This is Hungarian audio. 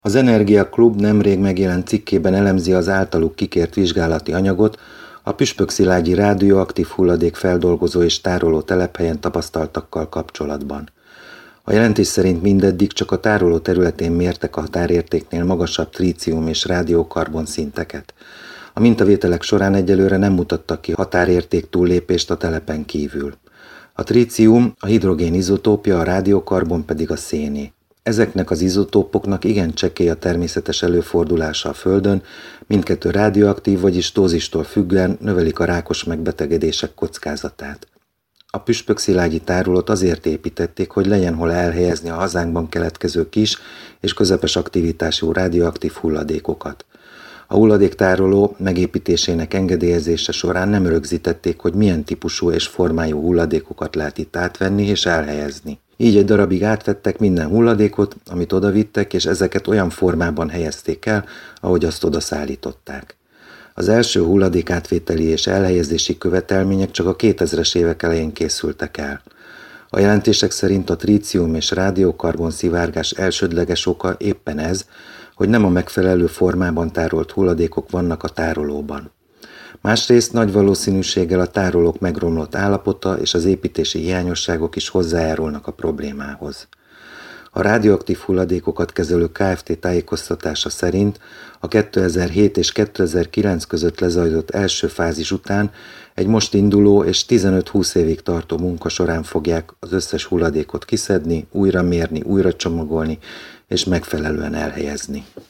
Az Energia Klub nemrég megjelent cikkében elemzi az általuk kikért vizsgálati anyagot a püspökszilágyi radioaktív hulladék feldolgozó és tároló telephelyen tapasztaltakkal kapcsolatban. A jelentés szerint mindeddig csak a tároló területén mértek a határértéknél magasabb trícium és rádiókarbon szinteket. A mintavételek során egyelőre nem mutattak ki határérték túllépést a telepen kívül. A trícium a hidrogén izotópja, a rádiókarbon pedig a széné. Ezeknek az izotópoknak igen csekély a természetes előfordulása a Földön, mindkettő radioaktív, vagyis dózistól függően növelik a rákos megbetegedések kockázatát. A püspökszilágyi tárolót azért építették, hogy legyen hol elhelyezni a hazánkban keletkező kis és közepes aktivitású radioaktív hulladékokat. A hulladéktároló megépítésének engedélyezése során nem rögzítették, hogy milyen típusú és formájú hulladékokat lehet itt átvenni és elhelyezni. Így egy darabig átvettek minden hulladékot, amit odavittek, és ezeket olyan formában helyezték el, ahogy azt odaszállították. Az első hulladékátvételi és elhelyezési követelmények csak a 2000-es évek elején készültek el. A jelentések szerint a trícium és rádiókarbon szivárgás elsődleges oka éppen ez, hogy nem a megfelelő formában tárolt hulladékok vannak a tárolóban. Másrészt nagy valószínűséggel a tárolók megromlott állapota és az építési hiányosságok is hozzájárulnak a problémához. A radioaktív hulladékokat kezelő Kft. Tájékoztatása szerint a 2007 és 2009 között lezajlott első fázis után egy most induló és 15-20 évig tartó munka során fogják az összes hulladékot kiszedni, újra mérni, újra csomagolni és megfelelően elhelyezni.